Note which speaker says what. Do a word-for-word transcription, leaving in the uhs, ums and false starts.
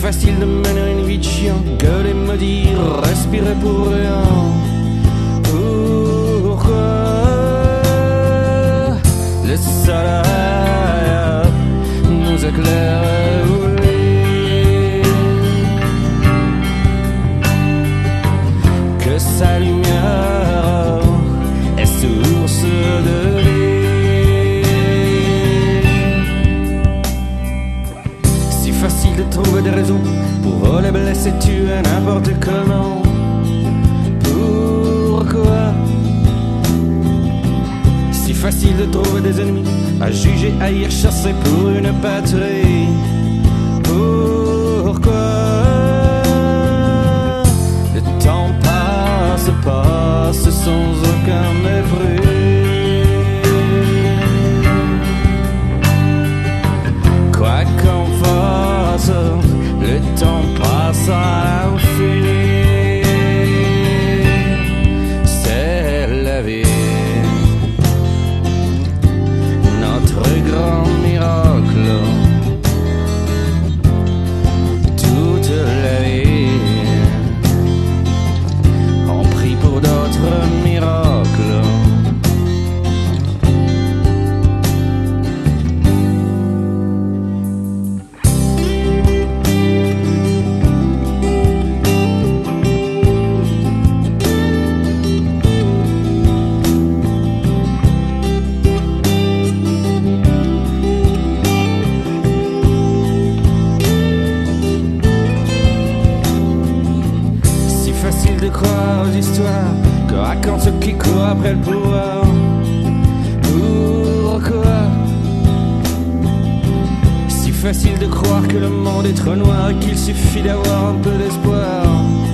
Speaker 1: facile de mener une vie de chien, gueuler, me dire, respirer pour rien. Pourquoi le soleil nous éclaire? Que sa lumière est source de vie. Si facile de trouver des raisons pour voler, blesser, tuer n'importe comment. Pourquoi si facile de trouver des ennemis, à juger, haïr, chasser pour une patrie? Pourquoi le temps passe, passe sans aucun mépris? Quoi qu'on fasse, le temps passe à l'infini. C'est la vie, notre grand miracle. Toute la vie, on prie pour d'autres miracles. Facile de croire aux histoires que racontent ceux qui courent après le pouvoir. Pourquoi si facile de croire que le monde est trop noir et qu'il suffit d'avoir un peu d'espoir?